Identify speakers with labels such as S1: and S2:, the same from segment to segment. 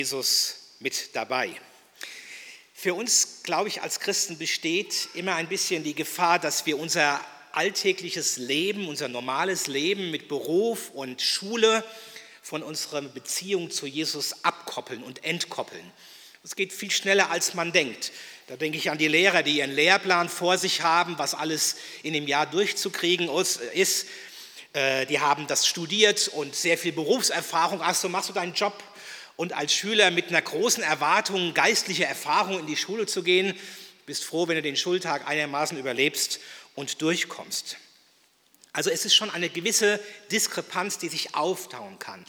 S1: Jesus mit dabei. Für uns, glaube ich, als Christen besteht immer ein bisschen die Gefahr, dass wir unser alltägliches Leben, unser normales Leben mit Beruf und Schule von unserer Beziehung zu Jesus abkoppeln und entkoppeln. Das geht viel schneller, als man denkt. Da denke ich an die Lehrer, die ihren Lehrplan vor sich haben, was alles in dem Jahr durchzukriegen ist. Die haben das studiert und sehr viel Berufserfahrung. Ach so, machst du deinen Job? Und als Schüler mit einer großen Erwartung, geistliche Erfahrung in die Schule zu gehen, bist froh, wenn du den Schultag einigermaßen überlebst und durchkommst. Also es ist schon eine gewisse Diskrepanz, die sich aufbauen kann.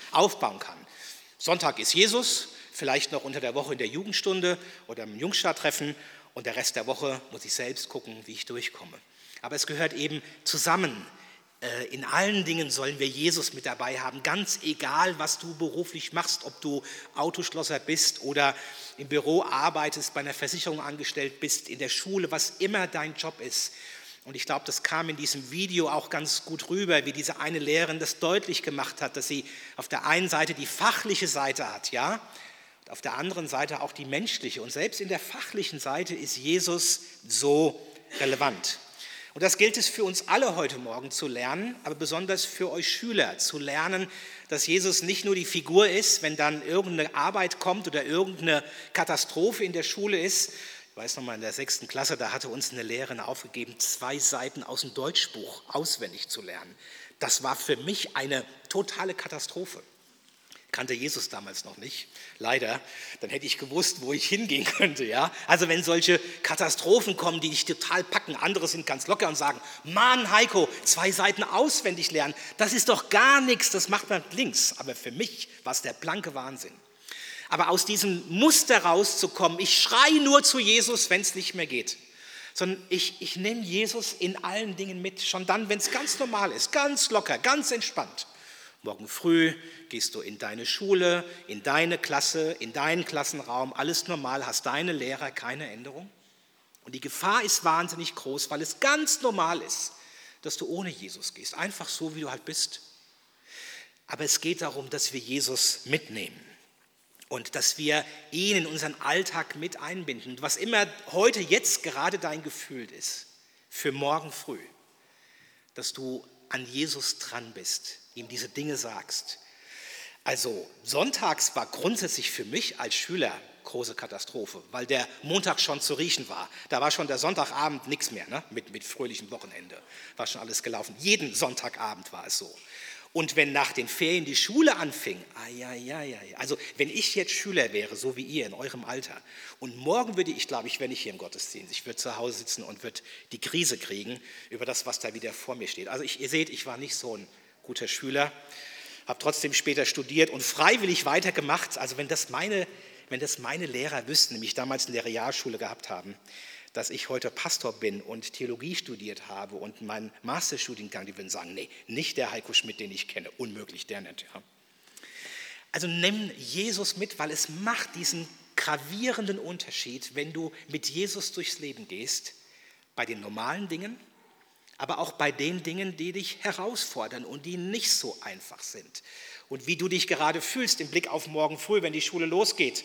S1: Sonntag ist Jesus, vielleicht noch unter der Woche in der Jugendstunde oder im Jungschartreffen, und der Rest der Woche muss ich selbst gucken, wie ich durchkomme. Aber es gehört eben zusammen. In allen Dingen sollen wir Jesus mit dabei haben, ganz egal, was du beruflich machst, ob du Autoschlosser bist oder im Büro arbeitest, bei einer Versicherung angestellt bist, in der Schule, was immer dein Job ist. Und ich glaube, das kam in diesem Video auch ganz gut rüber, wie diese eine Lehrerin das deutlich gemacht hat, dass sie auf der einen Seite die fachliche Seite hat, ja, und auf der anderen Seite auch die menschliche. Und selbst in der fachlichen Seite ist Jesus so relevant. Und das gilt es für uns alle heute Morgen zu lernen, aber besonders für euch Schüler zu lernen, dass Jesus nicht nur die Figur ist, wenn dann irgendeine Arbeit kommt oder irgendeine Katastrophe in der Schule ist. Ich weiß noch mal, in der 6. Klasse, da hatte uns eine Lehrerin aufgegeben, 2 Seiten aus dem Deutschbuch auswendig zu lernen. Das war für mich eine totale Katastrophe. Kannte Jesus damals noch nicht, leider. Dann hätte ich gewusst, wo ich hingehen könnte. Ja? Also wenn solche Katastrophen kommen, die dich total packen, andere sind ganz locker und sagen, Mann, Heiko, 2 Seiten auswendig lernen, das ist doch gar nichts, das macht man links. Aber für mich war es der blanke Wahnsinn. Aber aus diesem Muster rauszukommen, ich schreie nur zu Jesus, wenn es nicht mehr geht. Sondern ich nehme Jesus in allen Dingen mit, schon dann, wenn es ganz normal ist, ganz locker, ganz entspannt. Morgen früh gehst du in deine Schule, in deine Klasse, in deinen Klassenraum, alles normal, hast deine Lehrer, keine Änderung. Und die Gefahr ist wahnsinnig groß, weil es ganz normal ist, dass du ohne Jesus gehst, einfach so, wie du halt bist. Aber es geht darum, dass wir Jesus mitnehmen und dass wir ihn in unseren Alltag mit einbinden. Und was immer heute, jetzt gerade dein Gefühl ist, für morgen früh, dass du an Jesus dran bist, ihm diese Dinge sagst. Also sonntags war grundsätzlich für mich als Schüler große Katastrophe, weil der Montag schon zu riechen war. Da war schon der Sonntagabend nichts mehr, ne? mit fröhlichem Wochenende. War schon alles gelaufen. Jeden Sonntagabend war es so. Und wenn nach den Ferien die Schule anfing, also wenn ich jetzt Schüler wäre, so wie ihr in eurem Alter, und morgen würde ich, glaube ich, wäre nicht hier im Gottesdienst, ich würde zu Hause sitzen und würde die Krise kriegen über das, was da wieder vor mir steht. Also ihr seht, ich war nicht so ein guter Schüler, habe trotzdem später studiert und freiwillig weitergemacht. Also wenn das meine Lehrer wüssten, nämlich damals in der Realschule gehabt haben, dass ich heute Pastor bin und Theologie studiert habe und meinen Masterstudiengang, die würden sagen, nee, nicht der Heiko Schmidt, den ich kenne, unmöglich, der nicht. Ja. Also nimm Jesus mit, weil es macht diesen gravierenden Unterschied, wenn du mit Jesus durchs Leben gehst, bei den normalen Dingen, aber auch bei den Dingen, die dich herausfordern und die nicht so einfach sind. Und wie du dich gerade fühlst im Blick auf morgen früh, wenn die Schule losgeht,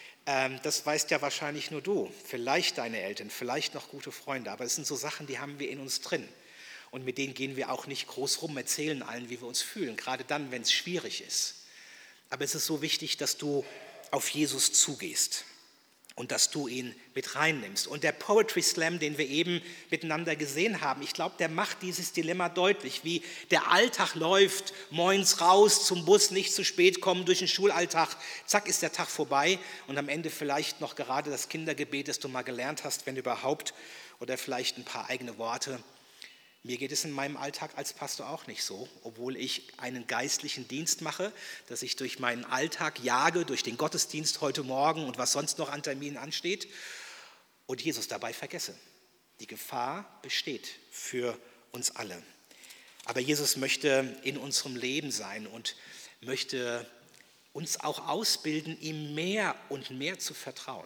S1: das weißt ja wahrscheinlich nur du, vielleicht deine Eltern, vielleicht noch gute Freunde, aber es sind so Sachen, die haben wir in uns drin. Und mit denen gehen wir auch nicht groß rum, erzählen allen, wie wir uns fühlen, gerade dann, wenn es schwierig ist. Aber es ist so wichtig, dass du auf Jesus zugehst und dass du ihn mit reinnimmst. Und der Poetry Slam, den wir eben miteinander gesehen haben, ich glaube, der macht dieses Dilemma deutlich, wie der Alltag läuft, moins raus, zum Bus, nicht zu spät kommen, durch den Schulalltag, zack, ist der Tag vorbei und am Ende vielleicht noch gerade das Kindergebet, das du mal gelernt hast, wenn überhaupt, oder vielleicht ein paar eigene Worte. Mir geht es in meinem Alltag als Pastor auch nicht so, obwohl ich einen geistlichen Dienst mache, dass ich durch meinen Alltag jage, durch den Gottesdienst heute Morgen und was sonst noch an Terminen ansteht und Jesus dabei vergesse. Die Gefahr besteht für uns alle. Aber Jesus möchte in unserem Leben sein und möchte uns auch ausbilden, ihm mehr und mehr zu vertrauen.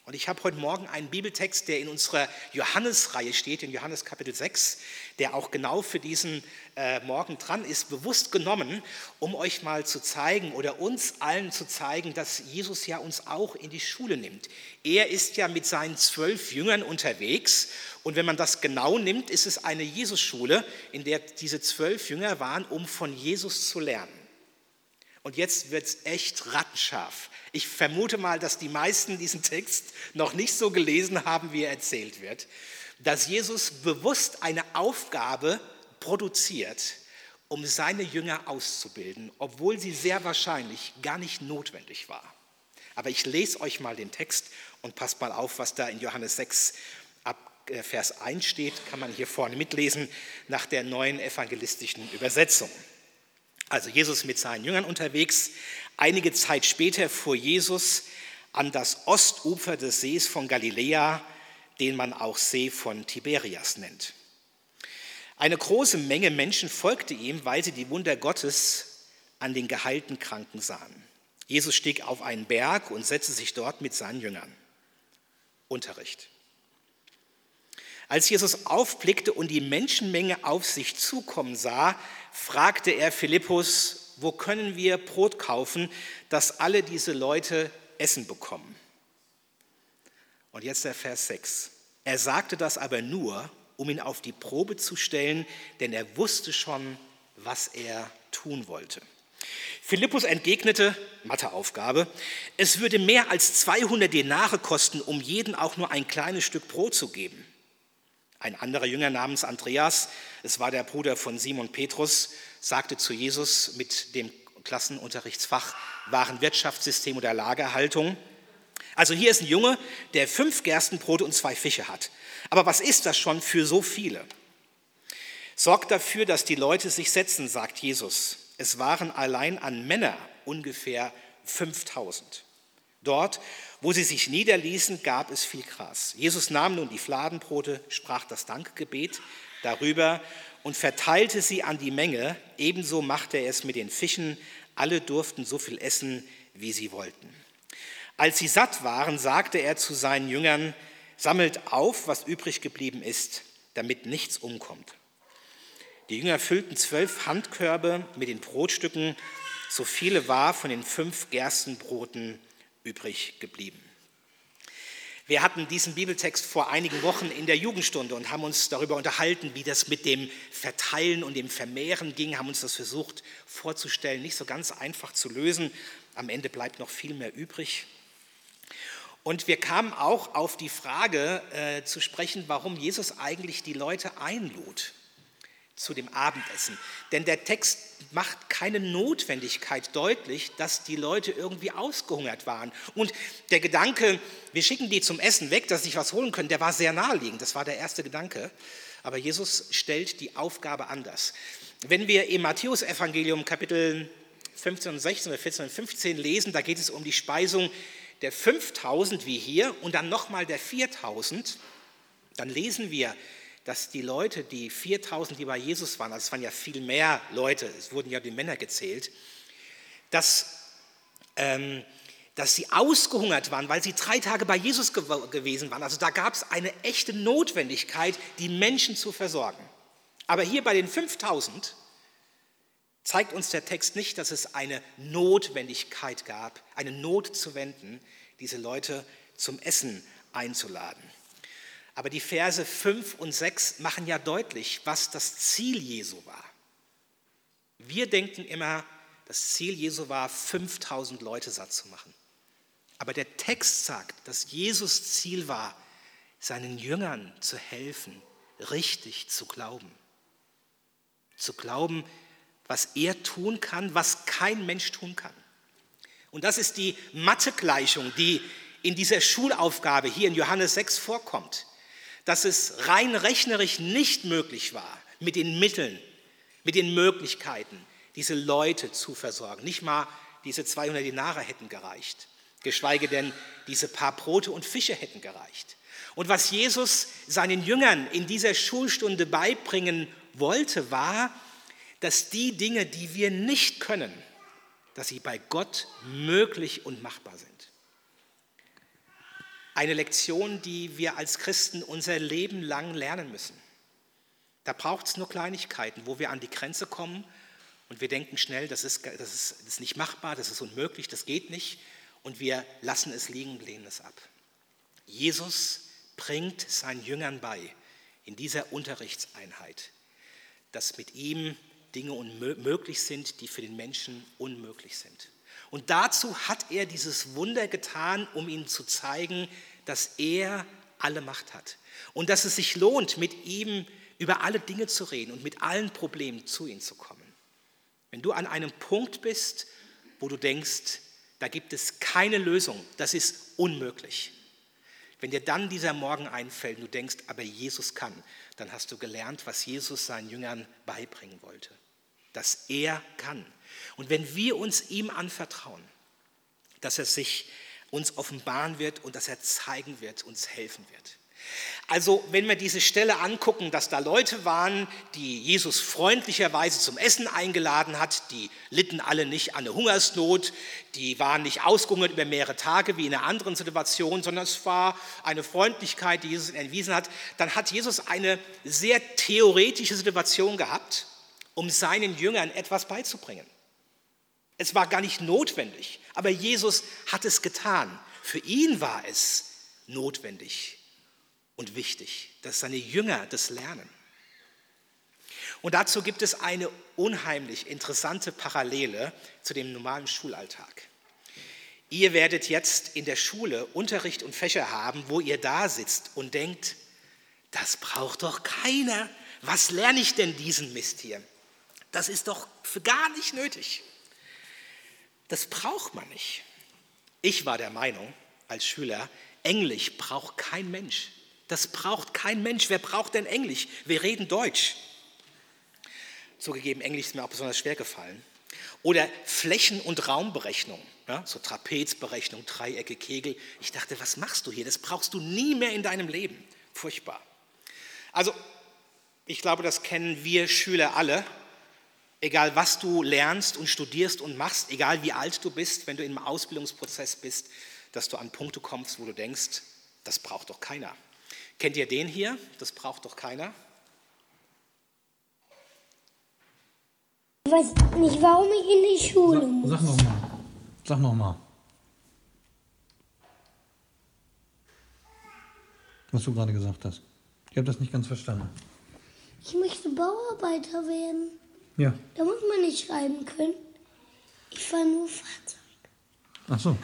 S1: Und ich habe heute Morgen einen Bibeltext, der in unserer Johannesreihe steht, in Johannes Kapitel 6, der auch genau für diesen Morgen dran ist, bewusst genommen, um euch mal zu zeigen oder uns allen zu zeigen, dass Jesus ja uns auch in die Schule nimmt. Er ist ja mit seinen 12 Jüngern unterwegs und wenn man das genau nimmt, ist es eine Jesusschule, in der diese 12 Jünger waren, um von Jesus zu lernen. Und jetzt wird es echt rattenscharf. Ich vermute mal, dass die meisten diesen Text noch nicht so gelesen haben, wie er erzählt wird, dass Jesus bewusst eine Aufgabe produziert, um seine Jünger auszubilden, obwohl sie sehr wahrscheinlich gar nicht notwendig war. Aber ich lese euch mal den Text und passt mal auf, was da in Johannes 6 ab Vers 1 steht, kann man hier vorne mitlesen, nach der neuen evangelistischen Übersetzung. Also Jesus mit seinen Jüngern unterwegs. Einige Zeit später fuhr Jesus an das Ostufer des Sees von Galiläa, den man auch See von Tiberias nennt. Eine große Menge Menschen folgte ihm, weil sie die Wunder Gottes an den geheilten Kranken sahen. Jesus stieg auf einen Berg und setzte sich dort mit seinen Jüngern. Unterricht. Als Jesus aufblickte und die Menschenmenge auf sich zukommen sah, fragte er Philippus, wo können wir Brot kaufen, dass alle diese Leute Essen bekommen? Und jetzt der Vers 6. Er sagte das aber nur, um ihn auf die Probe zu stellen, denn er wusste schon, was er tun wollte. Philippus entgegnete, Matheaufgabe, es würde mehr als 200 Denare kosten, um jeden auch nur ein kleines Stück Brot zu geben. Ein anderer Jünger namens Andreas, es war der Bruder von Simon Petrus, sagte zu Jesus mit dem Klassenunterrichtsfach Warenwirtschaftssystem oder Lagerhaltung, also hier ist ein Junge, der 5 Gerstenbrote und 2 Fische hat. Aber was ist das schon für so viele? Sorgt dafür, dass die Leute sich setzen, sagt Jesus. Es waren allein an Männer ungefähr 5000. Dort, wo sie sich niederließen, gab es viel Gras. Jesus nahm nun die Fladenbrote, sprach das Dankgebet darüber und verteilte sie an die Menge. Ebenso machte er es mit den Fischen. Alle durften so viel essen, wie sie wollten. Als sie satt waren, sagte er zu seinen Jüngern, sammelt auf, was übrig geblieben ist, damit nichts umkommt. Die Jünger füllten 12 Handkörbe mit den Brotstücken, so viele war von den 5 Gerstenbroten übrig geblieben. Wir hatten diesen Bibeltext vor einigen Wochen in der Jugendstunde und haben uns darüber unterhalten, wie das mit dem Verteilen und dem Vermehren ging, haben uns das versucht vorzustellen, nicht so ganz einfach zu lösen. Am Ende bleibt noch viel mehr übrig. Und wir kamen auch auf die Frage zu sprechen, warum Jesus eigentlich die Leute einlud zu dem Abendessen. Denn der Text macht keine Notwendigkeit deutlich, dass die Leute irgendwie ausgehungert waren. Und der Gedanke, wir schicken die zum Essen weg, dass sie sich was holen können, der war sehr naheliegend. Das war der erste Gedanke. Aber Jesus stellt die Aufgabe anders. Wenn wir im Matthäus-Evangelium Kapitel 15 und 16 oder 14 und 15 lesen, da geht es um die Speisung der 5000 wie hier und dann nochmal der 4000, dann lesen wir, dass die Leute, die 4000, die bei Jesus waren, also es waren ja viel mehr Leute, es wurden ja die Männer gezählt, dass sie ausgehungert waren, weil sie 3 Tage bei Jesus gewesen waren. Also da gab es eine echte Notwendigkeit, die Menschen zu versorgen. Aber hier bei den 5000 zeigt uns der Text nicht, dass es eine Notwendigkeit gab, eine Not zu wenden, diese Leute zum Essen einzuladen. Aber die Verse 5 und 6 machen ja deutlich, was das Ziel Jesu war. Wir denken immer, das Ziel Jesu war, 5000 Leute satt zu machen. Aber der Text sagt, dass Jesus Ziel war, seinen Jüngern zu helfen, richtig zu glauben. Zu glauben, was er tun kann, was kein Mensch tun kann. Und das ist die Mathegleichung, die in dieser Schulaufgabe hier in Johannes 6 vorkommt. Dass es rein rechnerisch nicht möglich war, mit den Mitteln, mit den Möglichkeiten, diese Leute zu versorgen. Nicht mal diese 200 Denare hätten gereicht, geschweige denn diese paar Brote und Fische hätten gereicht. Und was Jesus seinen Jüngern in dieser Schulstunde beibringen wollte, war, dass die Dinge, die wir nicht können, dass sie bei Gott möglich und machbar sind. Eine Lektion, die wir als Christen unser Leben lang lernen müssen. Da braucht es nur Kleinigkeiten, wo wir an die Grenze kommen und wir denken schnell, das ist nicht machbar, das ist unmöglich, das geht nicht und wir lassen es liegen und lehnen es ab. Jesus bringt seinen Jüngern bei, in dieser Unterrichtseinheit, dass mit ihm Dinge möglich sind, die für den Menschen unmöglich sind. Und dazu hat er dieses Wunder getan, um ihnen zu zeigen, dass er alle Macht hat und dass es sich lohnt, mit ihm über alle Dinge zu reden und mit allen Problemen zu ihm zu kommen. Wenn du an einem Punkt bist, wo du denkst, da gibt es keine Lösung, das ist unmöglich. Wenn dir dann dieser Morgen einfällt und du denkst, aber Jesus kann, dann hast du gelernt, was Jesus seinen Jüngern beibringen wollte. Dass er kann. Und wenn wir uns ihm anvertrauen, dass er sich uns offenbaren wird und dass er zeigen wird, uns helfen wird. Also wenn wir diese Stelle angucken, dass da Leute waren, die Jesus freundlicherweise zum Essen eingeladen hat, die litten alle nicht an der Hungersnot, die waren nicht ausgehungert über mehrere Tage wie in einer anderen Situation, sondern es war eine Freundlichkeit, die Jesus erwiesen hat, dann hat Jesus eine sehr theoretische Situation gehabt, um seinen Jüngern etwas beizubringen. Es war gar nicht notwendig, aber Jesus hat es getan. Für ihn war es notwendig und wichtig, dass seine Jünger das lernen. Und dazu gibt es eine unheimlich interessante Parallele zu dem normalen Schulalltag. Ihr werdet jetzt in der Schule Unterricht und Fächer haben, wo ihr da sitzt und denkt, das braucht doch keiner. Was lerne ich denn diesen Mist hier? Das ist doch für gar nicht nötig. Das braucht man nicht. Ich war der Meinung als Schüler, Englisch braucht kein Mensch. Das braucht kein Mensch. Wer braucht denn Englisch? Wir reden Deutsch. Zugegeben, Englisch ist mir auch besonders schwer gefallen. Oder Flächen- und Raumberechnung, ja, so Trapezberechnung, Dreiecke, Kegel. Ich dachte, was machst du hier? Das brauchst du nie mehr in deinem Leben. Furchtbar. Also, ich glaube, das kennen wir Schüler alle. Egal, was du lernst und studierst und machst, egal wie alt du bist, wenn du im Ausbildungsprozess bist, dass du an Punkte kommst, wo du denkst, das braucht doch keiner. Kennt ihr den hier? Das braucht doch keiner.
S2: Ich weiß nicht, warum ich in die Schule muss.
S3: Sag noch mal. Was du gerade gesagt hast. Ich habe das nicht ganz verstanden.
S2: Ich möchte Bauarbeiter werden.
S3: Ja.
S2: Da muss man nicht schreiben können. Ich fahre nur Fahrzeug.
S3: Ach so.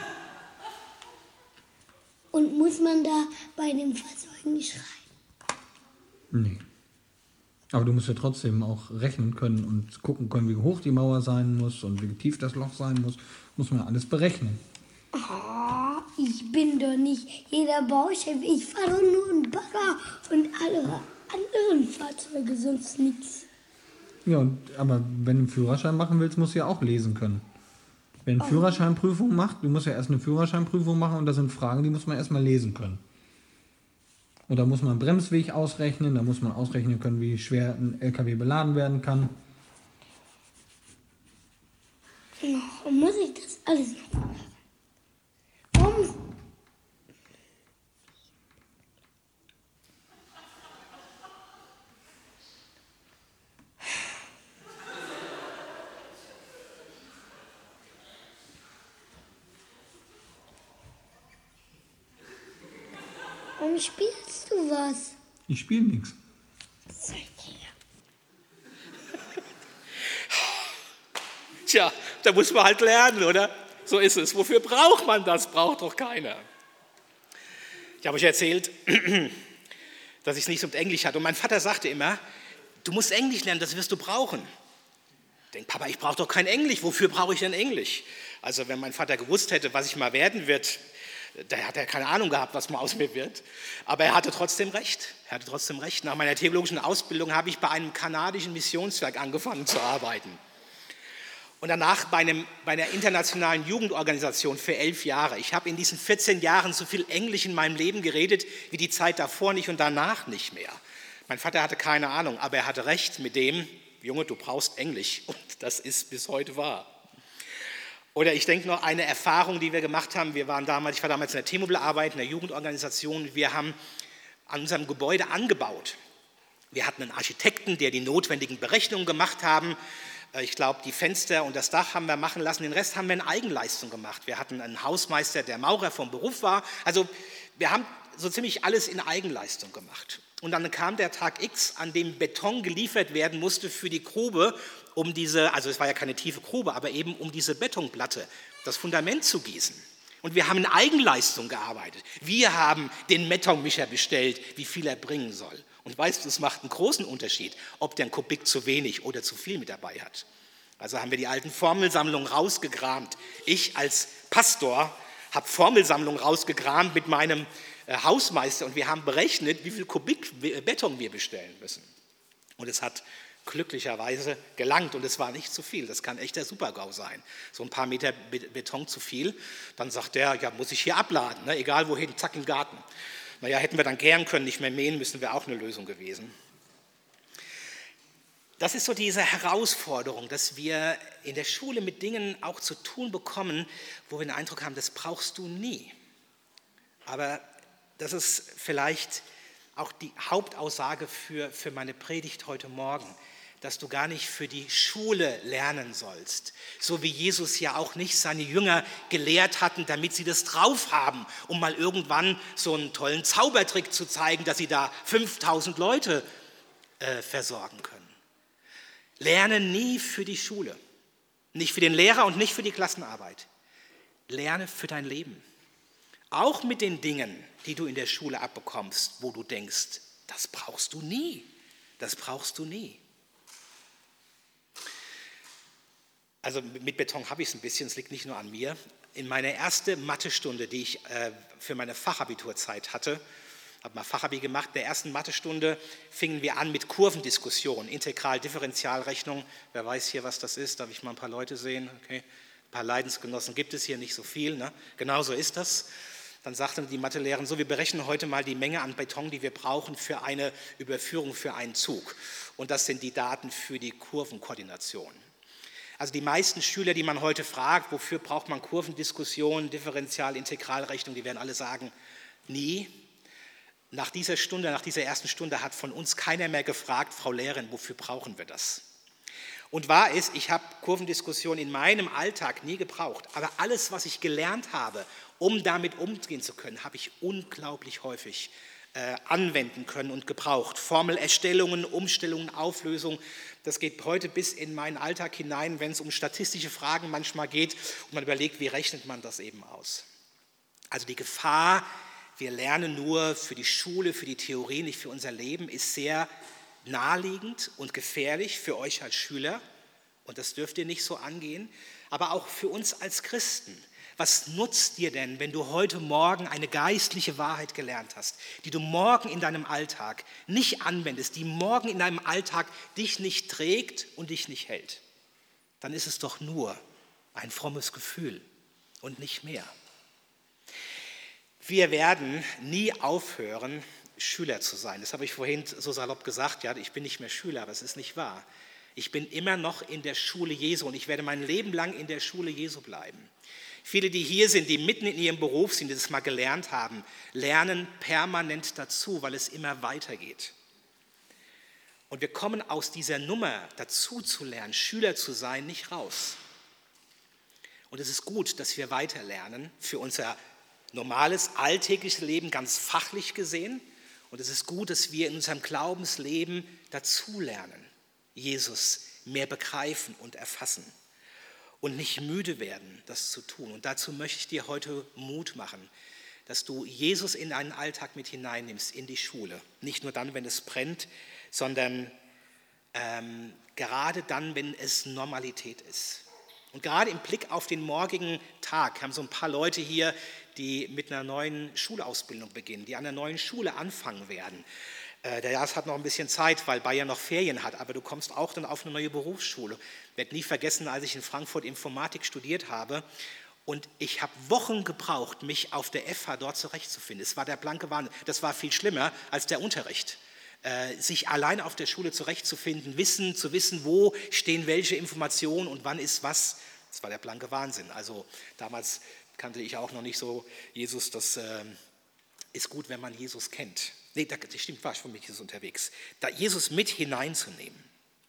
S2: Und muss man da bei den Fahrzeugen nicht schreiben?
S3: Nee. Aber du musst ja trotzdem auch rechnen können und gucken können, wie hoch die Mauer sein muss und wie tief das Loch sein muss. Muss man alles berechnen.
S2: Oh, ich bin doch nicht jeder Bauchef. Ich fahre doch nur einen Bagger und alle anderen Fahrzeuge, sonst nichts.
S3: Ja, aber wenn du einen Führerschein machen willst, musst du ja auch lesen können. Wenn du eine Führerscheinprüfung macht, du musst ja erst eine Führerscheinprüfung machen und da sind Fragen, die muss man erstmal lesen können. Und da muss man einen Bremsweg ausrechnen, da muss man ausrechnen können, wie schwer ein LKW beladen werden kann.
S2: Oh, muss ich das alles noch machen? Warum? Warum spielst du was?
S3: Ich spiele nichts.
S1: Tja, da muss man halt lernen, oder? So ist es. Wofür braucht man das? Braucht doch keiner. Ich habe euch erzählt, dass ich es nicht so mit Englisch hatte. Und mein Vater sagte immer, du musst Englisch lernen, das wirst du brauchen. Ich denke, Papa, ich brauche doch kein Englisch. Wofür brauche ich denn Englisch? Also wenn mein Vater gewusst hätte, was ich mal werden wird, da hat er keine Ahnung gehabt, was mal aus mir wird. Aber er hatte trotzdem recht. Nach meiner theologischen Ausbildung habe ich bei einem kanadischen Missionswerk angefangen zu arbeiten. Und danach bei einer internationalen Jugendorganisation für 11 Jahre. Ich habe in diesen 14 Jahren so viel Englisch in meinem Leben geredet, wie die Zeit davor nicht und danach nicht mehr. Mein Vater hatte keine Ahnung, aber er hatte recht mit dem, Junge, du brauchst Englisch. Und das ist bis heute wahr. Oder ich denke noch eine Erfahrung, die wir gemacht haben. Ich war damals in der T-Mobile-Arbeit, in der Jugendorganisation. Wir haben an unserem Gebäude angebaut. Wir hatten einen Architekten, der die notwendigen Berechnungen gemacht haben. Ich glaube, die Fenster und das Dach haben wir machen lassen. Den Rest haben wir in Eigenleistung gemacht. Wir hatten einen Hausmeister, der Maurer vom Beruf war. Also wir haben so ziemlich alles in Eigenleistung gemacht. Und dann kam der Tag X, an dem Beton geliefert werden musste für die Grube, also es war ja keine tiefe Grube, aber eben um diese Betonplatte, das Fundament zu gießen. Und wir haben in Eigenleistung gearbeitet. Wir haben den Betonmischer bestellt, wie viel er bringen soll. Und weißt du, es macht einen großen Unterschied, ob der einen Kubik zu wenig oder zu viel mit dabei hat. Also haben wir die alten Formelsammlungen rausgekramt. Ich als Pastor habe Formelsammlungen rausgekramt mit meinem Hausmeister und wir haben berechnet, wie viel Kubik Beton wir bestellen müssen. Und es hat glücklicherweise gelangt und es war nicht zu viel. Das kann echt der Super-GAU sein. So ein paar Meter Beton zu viel. Dann sagt der, ja, muss ich hier abladen, ne? Egal wohin, zack, im Garten. Naja, hätten wir dann gären können, nicht mehr mähen müssen, wäre auch eine Lösung gewesen. Das ist so diese Herausforderung, dass wir in der Schule mit Dingen auch zu tun bekommen, wo wir den Eindruck haben, das brauchst du nie. Aber das ist vielleicht auch die Hauptaussage für meine Predigt heute Morgen, dass du gar nicht für die Schule lernen sollst, so wie Jesus ja auch nicht seine Jünger gelehrt hatten, damit sie das drauf haben, um mal irgendwann so einen tollen Zaubertrick zu zeigen, dass sie da 5000 Leute versorgen können. Lerne nie für die Schule, nicht für den Lehrer und nicht für die Klassenarbeit. Lerne für dein Leben. Auch mit den Dingen, die du in der Schule abbekommst, wo du denkst, das brauchst du nie, das brauchst du nie. Also mit Beton habe ich es ein bisschen, es liegt nicht nur an mir. In meiner ersten Mathestunde, die ich für meine Fachabiturzeit hatte, habe mal Fachabi gemacht, in der ersten Mathestunde fingen wir an mit Kurvendiskussion, Integral-Differentialrechnung. Wer weiß hier, was das ist? Darf ich mal ein paar Leute sehen? Okay. Ein paar Leidensgenossen gibt es hier, nicht so viel. Ne? Genau so ist das. Dann sagte die Mathelehrerin, so, wir berechnen heute mal die Menge an Beton, die wir brauchen für eine Überführung für einen Zug. Und das sind die Daten für die Kurvenkoordination. Also die meisten Schüler, die man heute fragt, wofür braucht man Kurvendiskussion, Differential-, Integralrechnung, die werden alle sagen, nie. Nach dieser ersten Stunde hat von uns keiner mehr gefragt, Frau Lehrerin, wofür brauchen wir das? Und wahr ist, ich habe Kurvendiskussion in meinem Alltag nie gebraucht, aber alles, was ich gelernt habe, um damit umgehen zu können, habe ich unglaublich häufig anwenden können und gebraucht. Formelerstellungen, Umstellungen, Auflösungen, das geht heute bis in meinen Alltag hinein, wenn es um statistische Fragen manchmal geht und man überlegt, wie rechnet man das eben aus. Also die Gefahr, wir lernen nur für die Schule, für die Theorie, nicht für unser Leben, ist sehr naheliegend und gefährlich für euch als Schüler und das dürft ihr nicht so angehen, aber auch für uns als Christen. Was nutzt dir denn, wenn du heute Morgen eine geistliche Wahrheit gelernt hast, die du morgen in deinem Alltag nicht anwendest, die morgen in deinem Alltag dich nicht trägt und dich nicht hält? Dann ist es doch nur ein frommes Gefühl und nicht mehr. Wir werden nie aufhören, Schüler zu sein. Das habe ich vorhin so salopp gesagt, ja, ich bin nicht mehr Schüler, aber es ist nicht wahr. Ich bin immer noch in der Schule Jesu und ich werde mein Leben lang in der Schule Jesu bleiben. Viele, die hier sind, die mitten in ihrem Beruf sind, die das mal gelernt haben, lernen permanent dazu, weil es immer weitergeht. Und wir kommen aus dieser Nummer, dazu zu lernen, Schüler zu sein, nicht raus. Und es ist gut, dass wir weiterlernen für unser normales, alltägliches Leben, ganz fachlich gesehen. Und es ist gut, dass wir in unserem Glaubensleben dazulernen, Jesus mehr begreifen und erfassen und nicht müde werden, das zu tun. Und dazu möchte ich dir heute Mut machen, dass du Jesus in deinen Alltag mit hineinnimmst, in die Schule. Nicht nur dann, wenn es brennt, sondern gerade dann, wenn es Normalität ist. Und gerade im Blick auf den morgigen Tag haben so ein paar Leute hier, die mit einer neuen Schulausbildung beginnen, die an einer neuen Schule anfangen werden. Der Jas hat noch ein bisschen Zeit, weil Bayern noch Ferien hat, aber du kommst auch dann auf eine neue Berufsschule. Ich werde nie vergessen, als ich in Frankfurt Informatik studiert habe und ich habe Wochen gebraucht, mich auf der FH dort zurechtzufinden. Es war der blanke Wahnsinn. Das war viel schlimmer als der Unterricht. Sich allein auf der Schule zurechtzufinden, zu wissen, wo stehen welche Informationen und wann ist was, Das war der blanke Wahnsinn. Also damals kannte ich auch noch nicht so Jesus, das ist gut, wenn man Jesus kennt. Nee, das stimmt, war schon mit Jesus unterwegs. Da Jesus mit hineinzunehmen.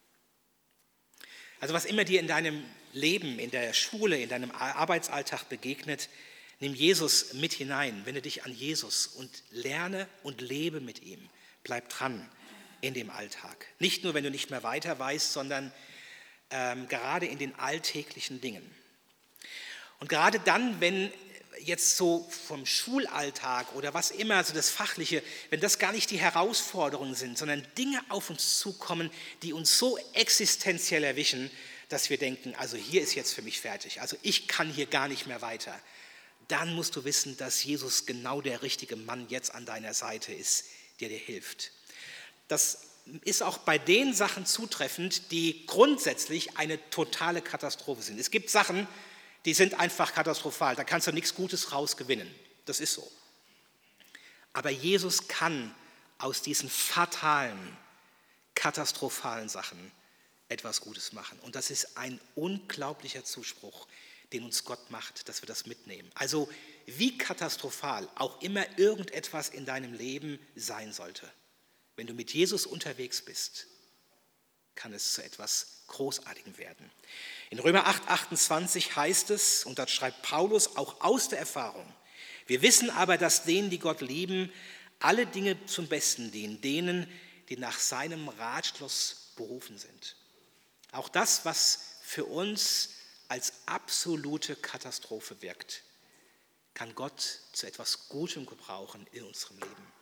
S1: Also was immer dir in deinem Leben, in der Schule, in deinem Arbeitsalltag begegnet, nimm Jesus mit hinein. Wende dich an Jesus und lerne und lebe mit ihm. Bleib dran in dem Alltag. Nicht nur, wenn du nicht mehr weiter weißt, sondern gerade in den alltäglichen Dingen. Und gerade dann, wenn jetzt so vom Schulalltag oder was immer, also das Fachliche, wenn das gar nicht die Herausforderungen sind, sondern Dinge auf uns zukommen, die uns so existenziell erwischen, dass wir denken, also hier ist jetzt für mich fertig, also ich kann hier gar nicht mehr weiter, dann musst du wissen, dass Jesus genau der richtige Mann jetzt an deiner Seite ist, der dir hilft. Das ist auch bei den Sachen zutreffend, die grundsätzlich eine totale Katastrophe sind. Es gibt Sachen, die sind einfach katastrophal, da kannst du nichts Gutes rausgewinnen. Das ist so. Aber Jesus kann aus diesen fatalen, katastrophalen Sachen etwas Gutes machen. Und das ist ein unglaublicher Zuspruch, den uns Gott macht, dass wir das mitnehmen. Also wie katastrophal auch immer irgendetwas in deinem Leben sein sollte, wenn du mit Jesus unterwegs bist, kann es zu etwas Großartigem werden. In Römer 8,28 heißt es, und das schreibt Paulus auch aus der Erfahrung, wir wissen aber, dass denen, die Gott lieben, alle Dinge zum Besten dienen, denen, die nach seinem Ratschluss berufen sind. Auch das, was für uns als absolute Katastrophe wirkt, kann Gott zu etwas Gutem gebrauchen in unserem Leben.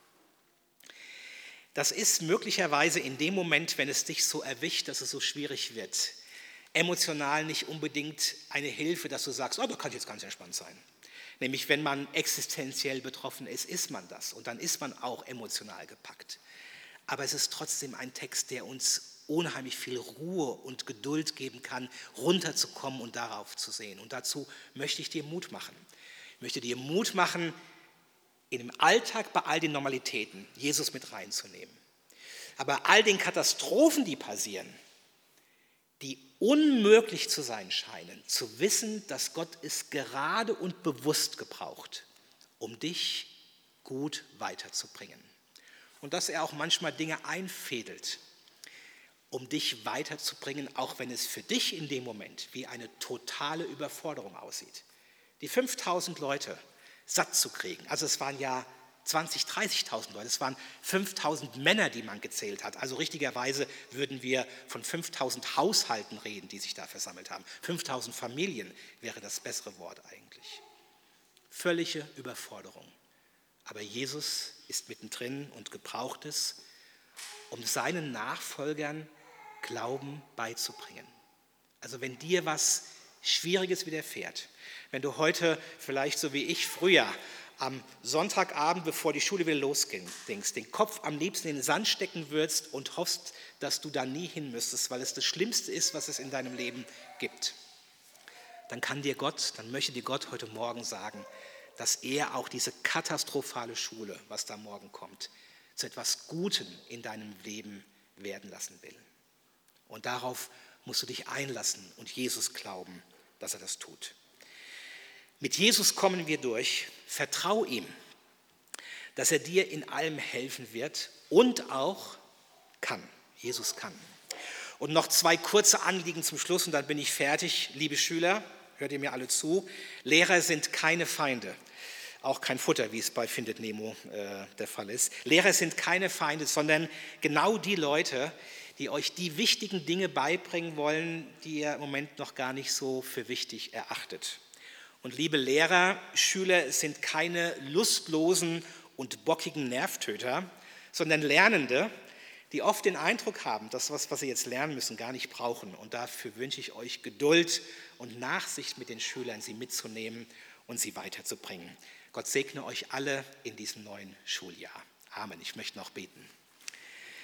S1: Das ist möglicherweise in dem Moment, wenn es dich so erwischt, dass es so schwierig wird, emotional nicht unbedingt eine Hilfe, dass du sagst, oh, da kann ich jetzt ganz entspannt sein. Nämlich, wenn man existenziell betroffen ist man das und dann ist man auch emotional gepackt. Aber es ist trotzdem ein Text, der uns unheimlich viel Ruhe und Geduld geben kann, runterzukommen und darauf zu sehen. Und dazu möchte ich dir Mut machen. Ich möchte dir Mut machen, in dem Alltag bei all den Normalitäten Jesus mit reinzunehmen. Aber all den Katastrophen, die passieren, die unmöglich zu sein scheinen, zu wissen, dass Gott es gerade und bewusst gebraucht, um dich gut weiterzubringen. Und dass er auch manchmal Dinge einfädelt, um dich weiterzubringen, auch wenn es für dich in dem Moment wie eine totale Überforderung aussieht. Die 5000 Leute satt zu kriegen, also es waren ja 20.000, 30.000 Leute, es waren 5.000 Männer, die man gezählt hat. Also richtigerweise würden wir von 5.000 Haushalten reden, die sich da versammelt haben. 5.000 Familien wäre das bessere Wort eigentlich. Völlige Überforderung. Aber Jesus ist mittendrin und gebraucht es, um seinen Nachfolgern Glauben beizubringen. Also wenn dir was Schwieriges widerfährt, wenn du heute vielleicht so wie ich früher am Sonntagabend, bevor die Schule wieder losging, den Kopf am liebsten in den Sand stecken würdest und hoffst, dass du da nie hin müsstest, weil es das Schlimmste ist, was es in deinem Leben gibt, dann möchte dir Gott heute Morgen sagen, dass er auch diese katastrophale Schule, was da morgen kommt, zu etwas Gutem in deinem Leben werden lassen will. Und darauf musst du dich einlassen und Jesus glauben, dass er das tut. Mit Jesus kommen wir durch. Vertrau ihm, dass er dir in allem helfen wird und auch kann. Jesus kann. Und noch 2 kurze Anliegen zum Schluss und dann bin ich fertig. Liebe Schüler, hört ihr mir alle zu. Lehrer sind keine Feinde. Auch kein Futter, wie es bei Findet Nemo der Fall ist. Lehrer sind keine Feinde, sondern genau die Leute, die euch die wichtigen Dinge beibringen wollen, die ihr im Moment noch gar nicht so für wichtig erachtet. Und liebe Lehrer, Schüler sind keine lustlosen und bockigen Nervtöter, sondern Lernende, die oft den Eindruck haben, dass was sie jetzt lernen müssen, gar nicht brauchen. Und dafür wünsche ich euch Geduld und Nachsicht mit den Schülern, sie mitzunehmen und sie weiterzubringen. Gott segne euch alle in diesem neuen Schuljahr. Amen. Ich möchte noch beten.